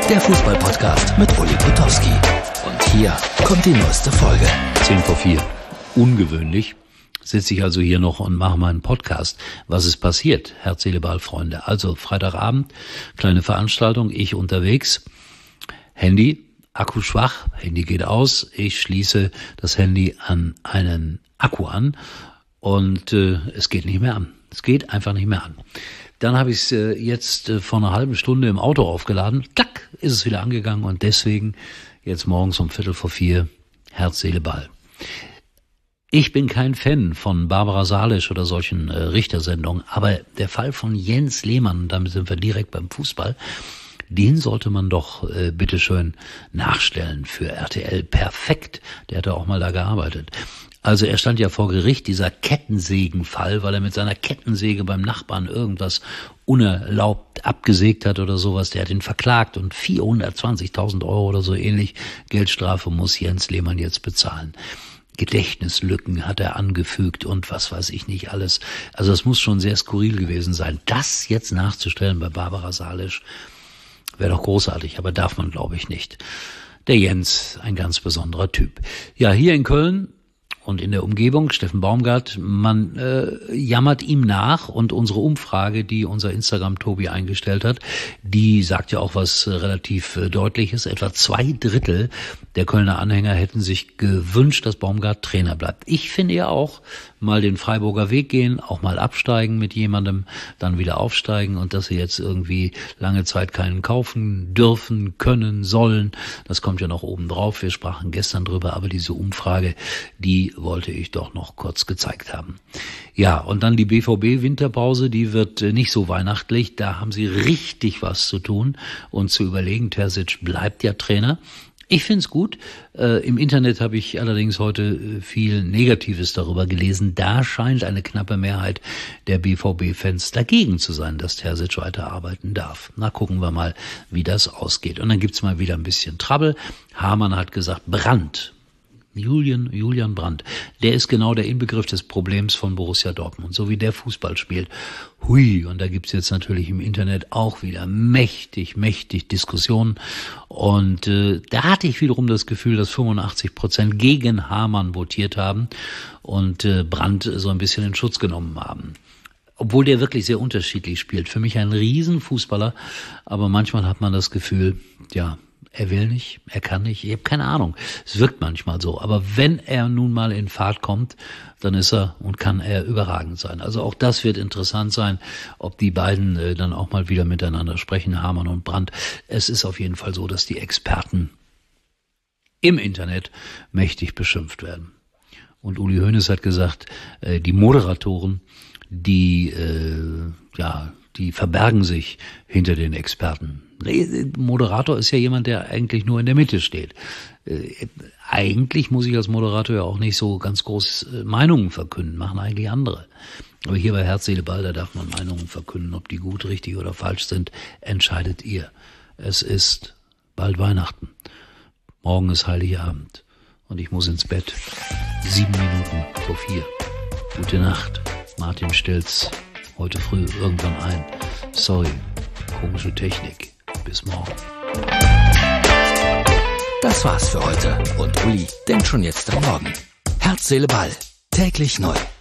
der Fußball-Podcast mit Uli Potowski. Und hier kommt die neueste Folge. 4:10. Ungewöhnlich. Sitze ich also hier noch und mache meinen Podcast. Was ist passiert? Herz, Seele, Ball, Freunde. Also Freitagabend, kleine Veranstaltung, ich unterwegs. Handy, Akku schwach, Handy geht aus. Ich schließe das Handy an einen Akku an und es geht nicht mehr an. Es geht einfach nicht mehr an. Dann habe ich es jetzt vor einer halben Stunde im Auto aufgeladen. Klack, ist es wieder angegangen und deswegen jetzt morgens um 3:45 Herz, Seele, Ball. Ich bin kein Fan von Barbara Salisch oder solchen Richtersendungen, aber der Fall von Jens Lehmann, und damit sind wir direkt beim Fußball, den sollte man doch bitteschön nachstellen für RTL. Perfekt, der hat ja auch mal da gearbeitet. Also er stand ja vor Gericht, dieser Kettensägenfall, weil er mit seiner Kettensäge beim Nachbarn irgendwas unerlaubt abgesägt hat oder sowas. Der hat ihn verklagt und 420.000 Euro oder so ähnlich Geldstrafe muss Jens Lehmann jetzt bezahlen. Gedächtnislücken hat er angefügt und was weiß ich nicht alles. Also es muss schon sehr skurril gewesen sein. Das jetzt nachzustellen bei Barbara Salisch wäre doch großartig, aber darf man, glaube ich, nicht. Der Jens, ein ganz besonderer Typ. Ja, hier in Köln und in der Umgebung, Steffen Baumgart, man jammert ihm nach und unsere Umfrage, die unser Instagram-Tobi eingestellt hat, die sagt ja auch was relativ Deutliches. Etwa 2/3 der Kölner Anhänger hätten sich gewünscht, dass Baumgart Trainer bleibt. Ich finde ja auch, mal den Freiburger Weg gehen, auch mal absteigen mit jemandem, dann wieder aufsteigen und dass sie jetzt irgendwie lange Zeit keinen kaufen dürfen, können, sollen. Das kommt ja noch oben drauf. Wir sprachen gestern drüber, aber diese Umfrage, die wollte ich doch noch kurz gezeigt haben. Ja, und dann die BVB-Winterpause, die wird nicht so weihnachtlich. Da haben sie richtig was zu tun und zu überlegen. Terzic bleibt ja Trainer. Ich find's gut. Im Internet habe ich allerdings heute viel Negatives darüber gelesen. Da scheint eine knappe Mehrheit der BVB-Fans dagegen zu sein, dass Terzic weiterarbeiten darf. Na, gucken wir mal, wie das ausgeht. Und dann gibt's mal wieder ein bisschen Trouble. Hamann hat gesagt, Brandt. Julian Brandt, der ist genau der Inbegriff des Problems von Borussia Dortmund, so wie der Fußball spielt. Hui, und da gibt's jetzt natürlich im Internet auch wieder mächtig Diskussionen. Und da hatte ich wiederum das Gefühl, dass 85% gegen Hamann votiert haben und Brandt so ein bisschen in Schutz genommen haben. Obwohl der wirklich sehr unterschiedlich spielt. Für mich ein Riesenfußballer, aber manchmal hat man das Gefühl, ja, er will nicht, er kann nicht, ich habe keine Ahnung. Es wirkt manchmal so. Aber wenn er nun mal in Fahrt kommt, dann ist er und kann er überragend sein. Also auch das wird interessant sein, ob die beiden dann auch mal wieder miteinander sprechen, Hamann und Brandt. Es ist auf jeden Fall so, dass die Experten im Internet mächtig beschimpft werden. Und Uli Hoeneß hat gesagt, die Moderatoren, die verbergen sich hinter den Experten. Moderator ist ja jemand, der eigentlich nur in der Mitte steht. Eigentlich muss ich als Moderator ja auch nicht so ganz groß Meinungen verkünden, machen eigentlich andere. Aber hier bei Herz, Seele, Ball, da darf man Meinungen verkünden, ob die gut, richtig oder falsch sind, entscheidet ihr. Es ist bald Weihnachten. Morgen ist Heiligabend und ich muss ins Bett. 3:07. Gute Nacht. Martin Stilz. Heute früh irgendwann ein. Sorry, komische Technik. Bis morgen. Das war's für heute und Uli denkt schon jetzt am Morgen. Herz, Seele, Ball. Täglich neu.